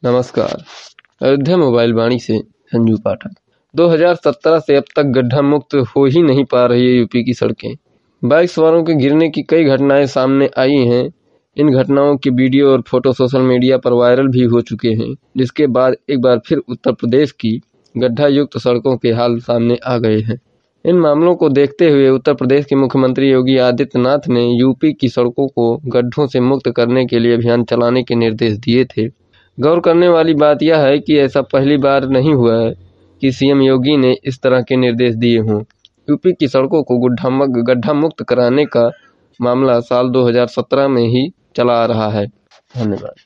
नमस्कार। अयोध्या मोबाइल वाणी से संजू पाठक। 2017 से अब तक गड्ढा मुक्त हो ही नहीं पा रही है यूपी की सड़कें। बाइक सवारों के गिरने की कई घटनाएं सामने आई हैं। इन घटनाओं के वीडियो और फोटो सोशल मीडिया पर वायरल भी हो चुके हैं, जिसके बाद एक बार फिर उत्तर प्रदेश की गड्ढा युक्त सड़कों के हाल सामने आ गए हैं। इन मामलों को देखते हुए उत्तर प्रदेश के मुख्यमंत्री योगी आदित्यनाथ ने यूपी की सड़कों को गड्ढों से मुक्त करने के लिए अभियान चलाने के निर्देश दिए थे। गौर करने वाली बात यह है कि ऐसा पहली बार नहीं हुआ है कि सीएम योगी ने इस तरह के निर्देश दिए हों। यूपी की सड़कों को गड्ढा मुक्त कराने का मामला साल 2017 में ही चला आ रहा है। धन्यवाद।